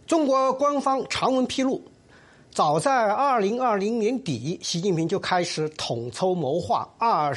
中国官方长文披露，早在2020年底，习近平就开始统筹谋划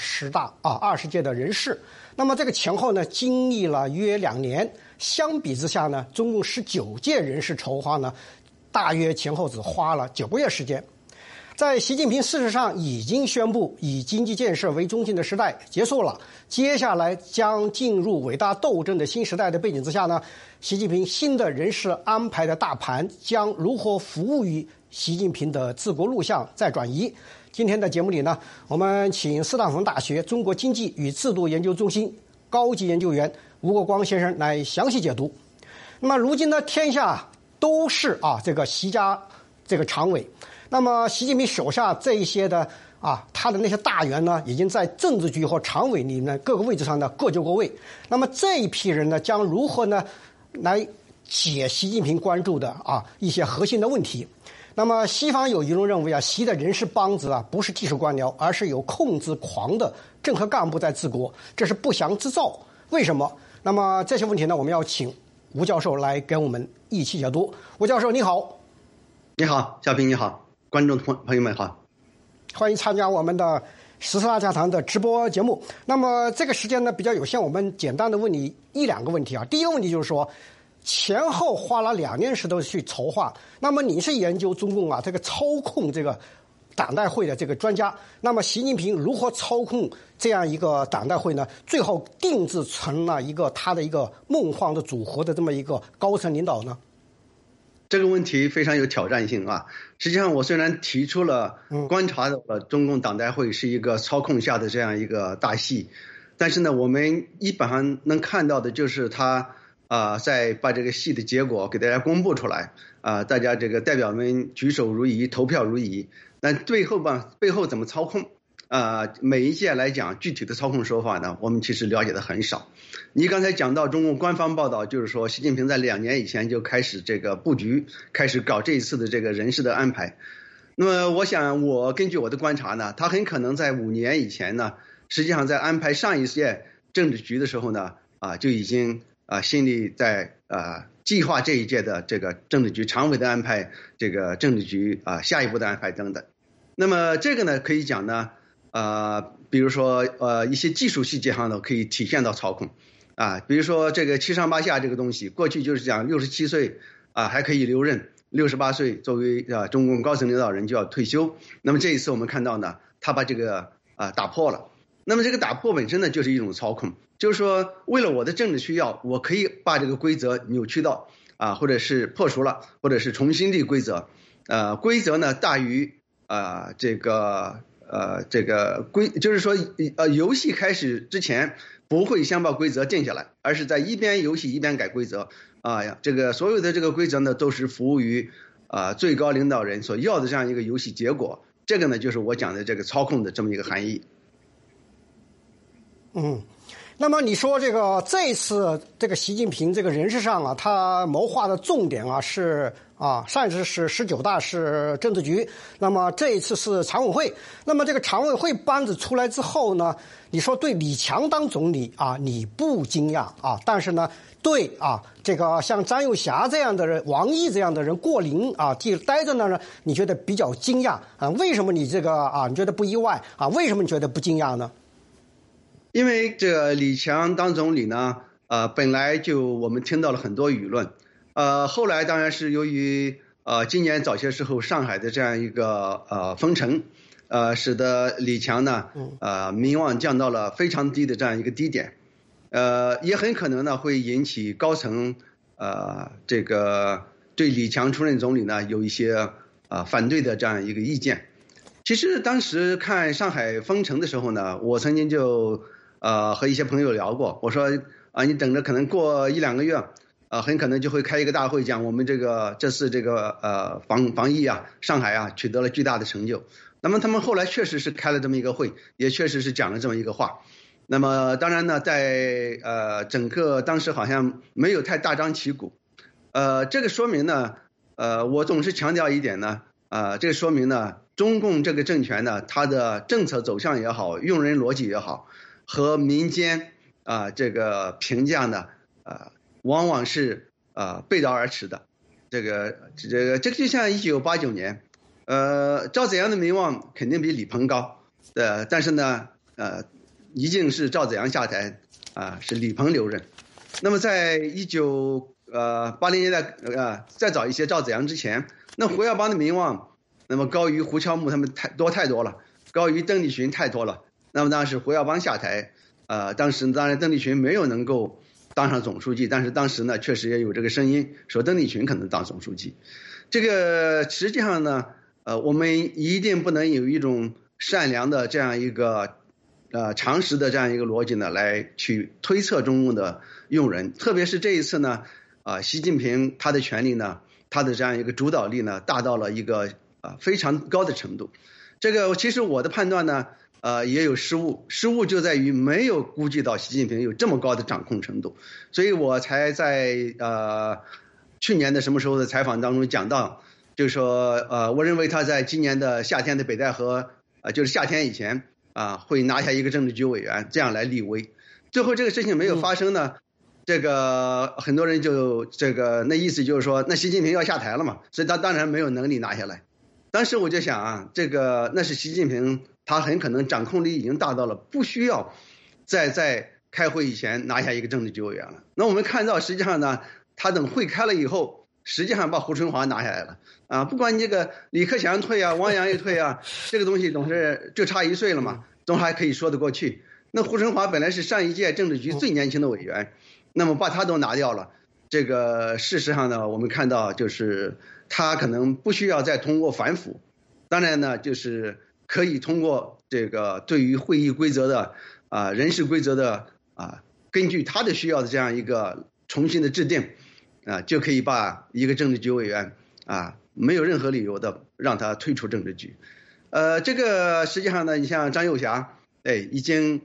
20届的人事。那么这个前后呢，经历了约2年。相比之下呢，中共19届人事筹划呢，大约前后只花了9个月时间。在习近平事实上已经宣布以经济建设为中心的时代结束了，接下来将进入伟大斗争的新时代的背景之下呢，习近平新的人事安排的大盘将如何服务于习近平的治国路向在转移。今天的节目里呢，我们请斯坦福大学中国经济与制度研究中心高级研究员吴国光先生来详细解读。那么如今呢，天下都是这个习家这个常委。那么习近平手下这一些的他的那些大员呢，已经在政治局和常委里呢各个位置上呢各就各位。那么这一批人呢，将如何呢来解习近平关注的一些核心的问题？那么西方有舆论认为习的人事帮子不是技术官僚，而是有控制狂的政客干部在治国，这是不祥之兆。为什么？那么这些问题呢，我们要请吴教授来给我们一起解读。吴教授你好。 你好，小平你好，观众朋友们好， 欢迎参加我们的时事大讲堂的直播节目。那么这个时间呢比较有限，我们简单的问你1-2个问题第一个问题就是说，前后花了2年时间去筹划，那么你是研究中共这个操控这个党代会的这个专家，那么习近平如何操控这样一个党代会呢？最后定制成了一个他的一个梦幻的组合的这么一个高层领导呢？ 这个问题非常有挑战性实际上我虽然提出了观察到了中共党代会是一个操控下的这样一个大戏，但是呢，我们一般上能看到的就是他在把这个戏的结果给大家公布出来大家这个代表们举手如仪，投票如仪，但背后怎么操控每一届来讲具体的操控手法呢，我们其实了解的很少。你刚才讲到中共官方报道，就是说习近平在2年以前就开始这个布局，开始搞这一次的这个人事的安排。那么我想根据我的观察呢，他很可能在5年以前呢，实际上在安排上一届政治局的时候呢就已经心里在计划这一届的这个政治局常委的安排，这个政治局下一步的安排等等。那么这个呢可以讲呢比如说一些技术细节上呢可以体现到操控比如说这个7上8下这个东西，过去就是讲67岁还可以留任，68岁作为中共高层领导人就要退休。那么这一次我们看到呢，他把这个打破了。那么这个打破本身呢就是一种操控，就是说为了我的政治需要，我可以把这个规则扭曲到或者是破除了，或者是重新立规则。规则呢大于这个就是说游戏开始之前不会先把规则定下来，而是在一边游戏一边改规则这个所有的这个规则呢都是服务于最高领导人所要的这样一个游戏结果。这个呢就是我讲的这个操控的这么一个含义。 那么你说这次这个习近平这个人事上他谋划的重点是上一次是19大是政治局，那么这一次是常委会。那么这个常委会班子出来之后呢，你说对李强当总理你不惊讶但是呢对这个像张又侠这样的人，王毅这样的人过龄待着呢，你觉得比较惊讶为什么你这个你觉得不意外为什么你觉得不惊讶呢？ 因为这个李强当总理呢本来就我们听到了很多舆论后来当然是由于今年早些时候上海的这样一个封城使得李强呢民望降到了非常低的这样一个低点也很可能呢会引起高层这个对李强出任总理呢有一些反对的这样一个意见。其实当时看上海封城的时候呢，我曾经就和一些朋友聊过，我说你等着可能过1-2个月很可能就会开一个大会讲我们这次这个防疫上海取得了巨大的成就。那么他们后来确实是开了这么一个会，也确实是讲了这么一个话。那么当然呢在整个当时好像没有太大张旗鼓这个说明呢我总是强调一点呢这个说明呢中共这个政权呢它的政策走向也好，用人逻辑也好，和民间这个评价呢往往是背道而驰的这个就像1989年，赵紫阳的民望肯定比李鹏高，但是呢，一定是赵紫阳下台是李鹏留任。那么在1980年代再早一些赵紫阳之前，那胡耀邦的民望那么高于胡乔木他们太多了，高于邓丽群太多了。那么当时胡耀邦下台，当然邓丽群没有能够当上总书记，但是当时呢确实也有这个声音说邓丽群可能当总书记。这个实际上呢，我们一定不能有一种善良的这样一个常识的这样一个逻辑呢来去推测中共的用人，特别是这一次呢，习近平他的权力呢，他的这样一个主导力呢大到了一个非常高的程度。这个其实我的判断呢也有失误就在于没有估计到习近平有这么高的掌控程度，所以我才在去年的什么时候的采访当中讲到，就是说我认为他在今年的夏天的北戴河就是夏天以前会拿下一个政治局委员，这样来立威。最后这个事情没有发生呢，这个很多人就那意思就是说那习近平要下台了嘛，所以他当然没有能力拿下来。当时我就想那是习近平他很可能掌控力已经大到了不需要在开会以前拿下一个政治局委员了。那我们看到实际上呢，他等会开了以后，实际上把胡春华拿下来了不管你这个李克强退汪洋一退这个东西总是就差1岁了嘛，总还可以说得过去。那胡春华本来是上一届政治局最年轻的委员，那么把他都拿掉了，这个事实上呢，我们看到就是他可能不需要再通过反腐，当然呢就是可以通过这个对于会议规则的人事规则的根据他的需要的这样一个重新的制定就可以把一个政治局委员没有任何理由的让他退出政治局。这个实际上呢，你像张幼霞已经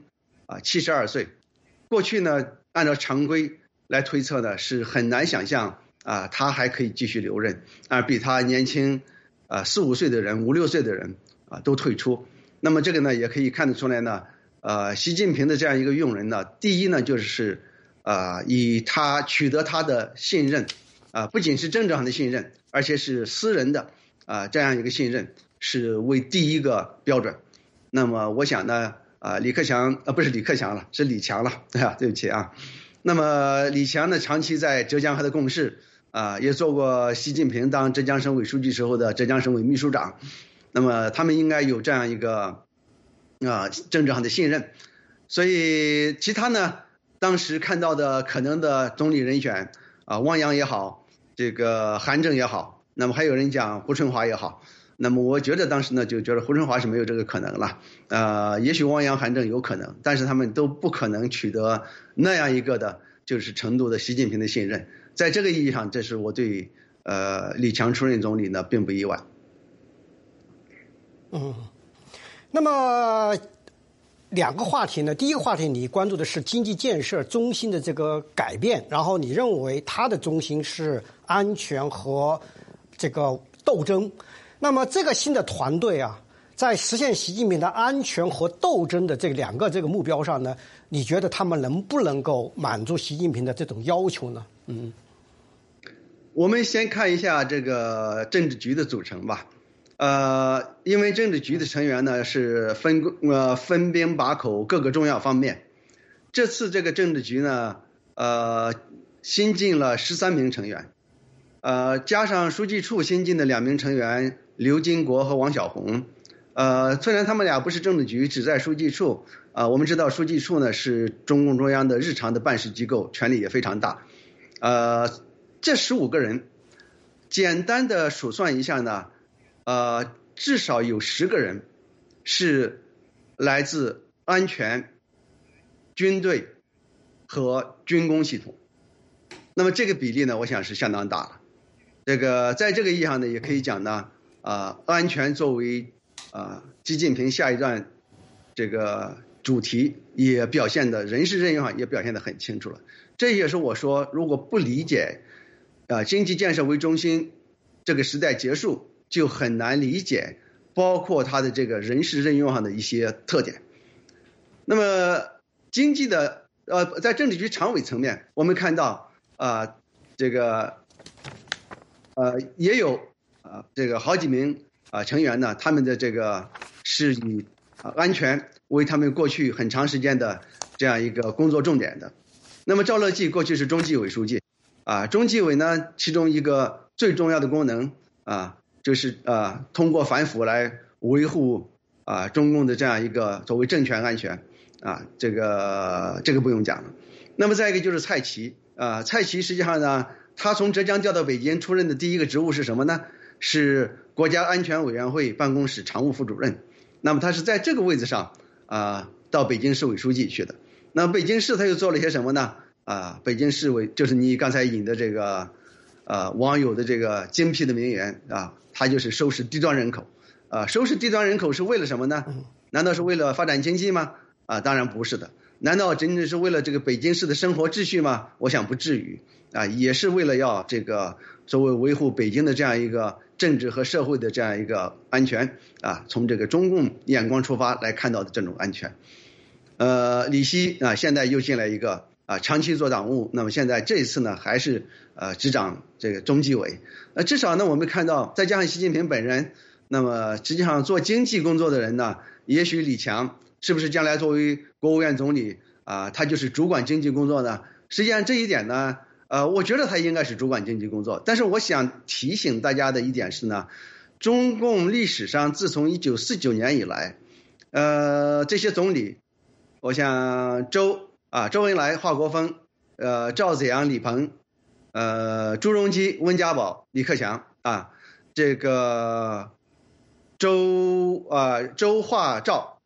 72岁，过去呢按照常规来推测呢是很难想象他还可以继续留任，比他年轻4、5岁的人、5、6岁的人都退出。那么这个呢也可以看得出来呢，习近平的这样一个用人呢，第一呢就是以他取得他的信任不仅是政治上的信任，而且是私人的这样一个信任是为第一个标准。那么我想呢李克强不是李克强了，是李强了，对不起那么李强呢长期在浙江和的共事也做过习近平当浙江省委书记时候的浙江省委秘书长，那么他们应该有这样一个政治上的信任。所以其他呢当时看到的可能的总理人选汪洋也好，这个韩正也好，那么还有人讲胡春华也好，那么我觉得当时呢就觉得胡春华是没有这个可能了也许汪洋韩正有可能，但是他们都不可能取得那样一个的就是程度的习近平的信任。在这个意义上，这是我对李强出任总理呢并不意外。 那么2个话题呢，第一个话题你关注的是经济建设中心的这个改变，然后你认为它的中心是安全和这个斗争。那么这个新的团队在实现习近平的安全和斗争的这2个这个目标上呢，你觉得他们能不能够满足习近平的这种要求呢？ 我们先看一下这个政治局的组成吧。因为政治局的成员呢是分兵把口各个重要方面。这次这个政治局呢新进了13名成员，加上书记处新进的2名成员刘金国和王小红。虽然他们俩不是政治局，只在书记处我们知道书记处呢是中共中央的日常的办事机构，权力也非常大。这15个人简单的数算一下呢至少有10个人是来自安全、军队和军工系统。那么这个比例呢我想是相当大了。这个在这个意义上呢也可以讲呢安全作为习近平下一段这个主题也表现的人事任用上也表现得很清楚了。这也是我说如果不理解经济建设为中心这个时代结束，就很难理解包括他的这个人事任用上的一些特点。那么经济的在政治局常委层面，我们看到这个也有这个好几名成员呢，他们的这个是以安全为他们过去很长时间的这样一个工作重点的。那么赵乐际过去是中纪委书记中纪委呢，其中一个最重要的功能就是通过反腐来维护中共的这样一个所谓政权安全这个不用讲了。那么再一个就是蔡奇蔡奇实际上呢，他从浙江调到北京出任的第一个职务是什么呢？是国家安全委员会办公室常务副主任。那么他是在这个位置上到北京市委书记去的。那北京市他又做了些什么呢？北京市委就是你刚才引的这个网友的这个精辟的名言他就是收拾低端人口收拾低端人口是为了什么呢？难道是为了发展经济吗？当然不是的。难道真正是为了这个北京市的生活秩序吗？我想不至于也是为了要这个作为维护北京的这样一个政治和社会的这样一个安全从这个中共眼光出发来看到的这种安全。李希现在又进来一个长期做党务，那么现在这一次呢还是执掌这个中纪委。至少呢我们看到再加上习近平本人，那么实际上做经济工作的人呢，也许李强是不是将来作为国务院总理他就是主管经济工作呢？实际上这一点呢我觉得他应该是主管经济工作。但是我想提醒大家的一点是呢，中共历史上自从1949年以来这些总理，我想周恩来、华国锋赵紫阳、李鹏朱镕基、温家宝、李克强这个周华赵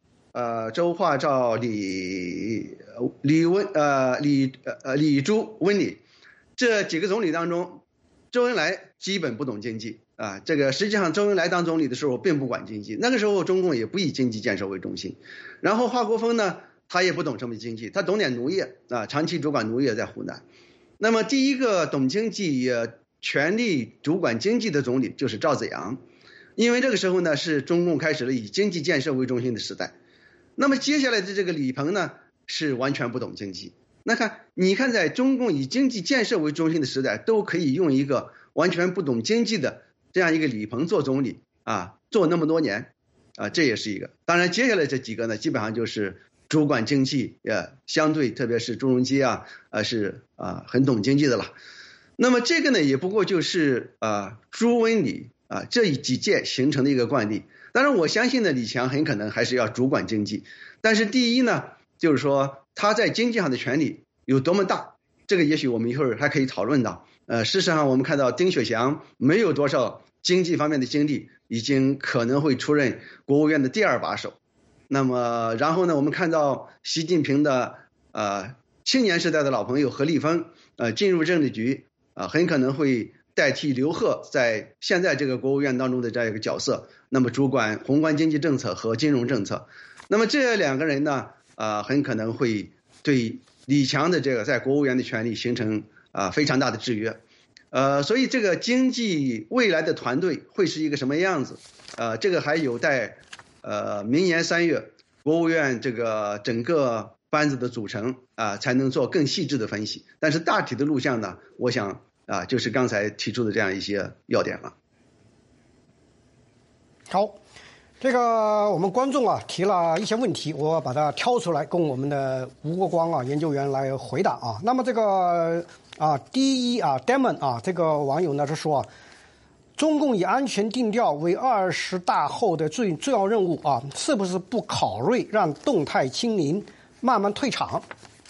李朱温李这几个总理当中，周恩来基本不懂经济这个实际上周恩来当总理的时候并不管经济，那个时候中共也不以经济建设为中心。然后华国锋呢，他也不懂什么经济，他懂点农业长期主管农业在湖南。那么第一个懂经济也全力主管经济的总理就是赵紫阳，因为这个时候呢是中共开始了以经济建设为中心的时代。那么接下来的这个李鹏呢是完全不懂经济。你看在中共以经济建设为中心的时代，都可以用一个完全不懂经济的这样一个李鹏做总理做那么多年这也是一个。当然接下来这几个呢基本上就是主管经济相对特别是朱镕基是很懂经济的了。那么这个呢也不过就是朱温李这几届形成的一个惯例。当然我相信呢李强很可能还是要主管经济，但是第一呢就是说他在经济上的权力有多么大，这个也许我们一会儿还可以讨论到。事实上我们看到丁薛祥没有多少经济方面的经历，已经可能会出任国务院的第2把手。那么然后呢我们看到习近平的青年时代的老朋友何立峰进入政治局很可能会代替刘鹤在现在这个国务院当中的这样一个角色，那么主管宏观经济政策和金融政策。那么这2个人呢很可能会对李强的这个在国务院的权力形成非常大的制约。所以这个经济未来的团队会是一个什么样子这个还有待明年3月国务院这个整个班子的组成才能做更细致的分析。但是大体的路线呢，我想就是刚才提出的这样一些要点了。 好，这个我们观众提了一些问题，我把它挑出来供我们的吴国光研究员来回答那么这个第一Demon 这个网友呢是说中共以安全定调为20大后的最重要任务是不是不考虑让动态清零慢慢退场？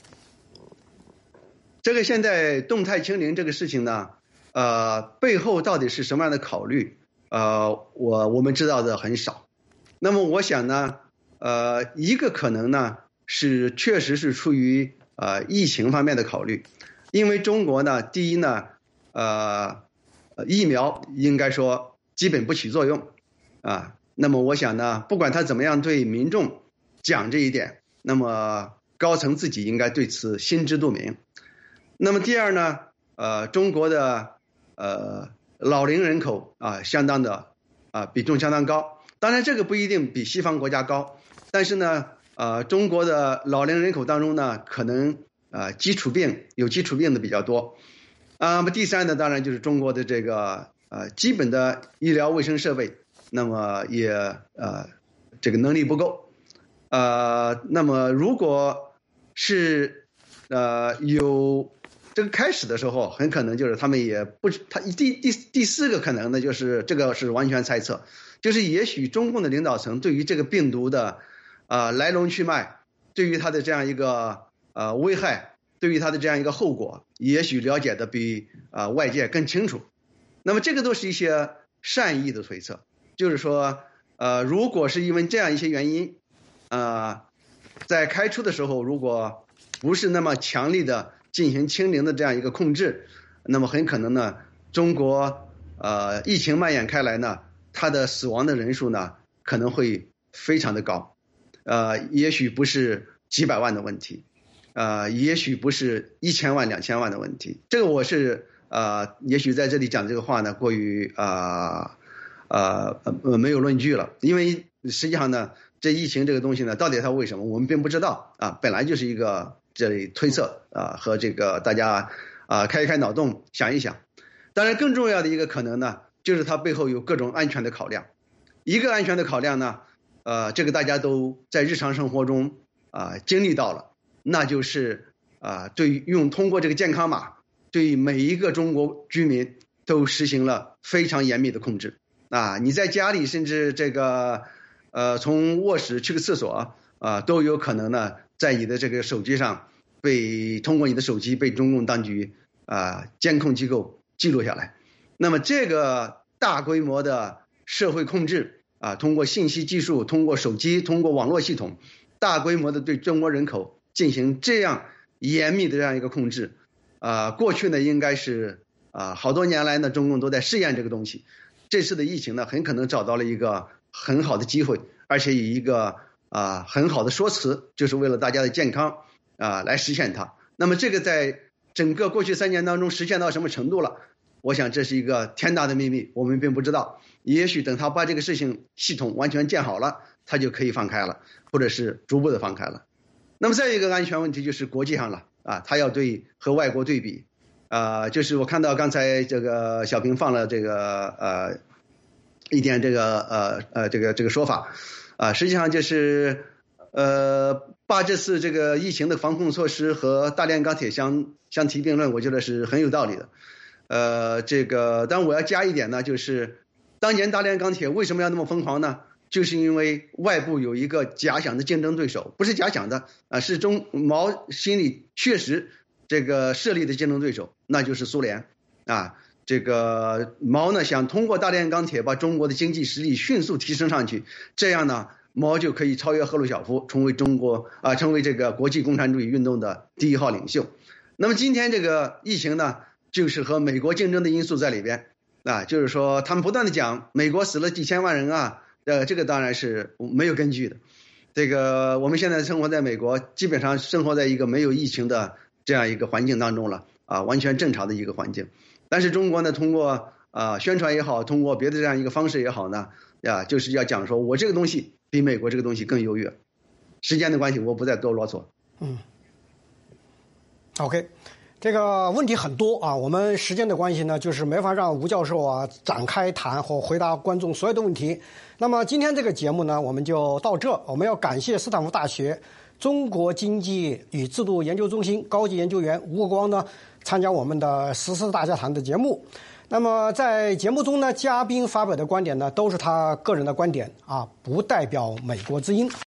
这个现在动态清零这个事情呢背后到底是什么样的考虑我们知道的很少。那么我想呢一个可能呢是确实是出于疫情方面的考虑。因为中国呢第一呢疫苗应该说基本不起作用那么我想呢不管他怎么样对民众讲这一点，那么高层自己应该对此心知肚明。那么第二呢中国的老龄人口相当的比重相当高。当然这个不一定比西方国家高，但是呢中国的老龄人口当中呢可能有基础病的比较多那么第三呢当然就是中国的这个基本的医疗卫生设备，那么也这个能力不够，那么如果是有这个开始的时候，很可能就是他们也不，第四个可能呢，就是这个是完全猜测，就是也许中共的领导层对于这个病毒的来龙去脉，对于它的这样一个危害，对于它的这样一个后果，也许了解的比外界更清楚。那么这个都是一些善意的推测，就是说如果是因为这样一些原因，在开出的时候如果不是那么强力的进行清零的这样一个控制，那么很可能呢，中国疫情蔓延开来呢，它的死亡的人数呢可能会非常的高，也许不是几百万的问题，也许不是1000万2000万的问题。这个我是也许在这里讲这个话呢过于没有论据了，因为实际上呢，这疫情这个东西呢，到底它为什么我们并不知道本来就是一个这里推测和这个大家开一开脑洞想一想。当然更重要的一个可能呢，就是它背后有各种安全的考量。一个安全的考量呢，这个大家都在日常生活中经历到了，那就是对于通过这个健康码，对每一个中国居民都实行了非常严密的控制你在家里甚至这个从卧室去个厕所都有可能呢，在你的这个手机上通过你的手机被中共当局监控机构记录下来。那么这个大规模的社会控制通过信息技术，通过手机，通过网络系统，大规模的对中国人口进行这样严密的这样一个控制过去呢应该是好多年来呢，中共都在试验这个东西。这次的疫情呢，很可能找到了一个很好的机会，而且以一个很好的说辞，就是为了大家的健康来实现它。那么这个在整个过去3年当中实现到什么程度了？我想这是一个天大的秘密，我们并不知道。也许等他把这个事情系统完全建好了，他就可以放开了，或者是逐步的放开了。那么再一个安全问题就是国际上了他要和外国对比就是我看到刚才这个小平放了这个一点这个说法实际上就是把这次这个疫情的防控措施和大炼钢铁相提并论，我觉得是很有道理的。当然我要加一点呢，就是当年大炼钢铁为什么要那么疯狂呢？就是因为外部有一个假想的竞争对手，不是假想的是毛心里确实这个设立的竞争对手，那就是苏联这个毛呢想通过大炼钢铁把中国的经济实力迅速提升上去，这样呢毛就可以超越赫鲁晓夫，成为这个国际共产主义运动的第1号领袖。那么今天这个疫情呢，就是和美国竞争的因素在里边就是说他们不断的讲美国死了几千万人这个当然是没有根据的。这个我们现在生活在美国，基本上生活在一个没有疫情的这样一个环境当中了完全正常的一个环境。但是中国呢，通过宣传也好，通过别的这样一个方式也好呢就是要讲说我这个东西比美国这个东西更优越。时间的关系我不再多啰嗦。 OK， 这个问题很多我们时间的关系呢，就是没法让吴教授展开谈或回答观众所有的问题。那么今天这个节目呢，我们就到这。我们要感谢斯坦福大学中国经济与制度研究中心高级研究员吴国光呢参加我们的时事大家谈的节目。那么在节目中呢，嘉宾发表的观点呢，都是他个人的观点不代表美国之音。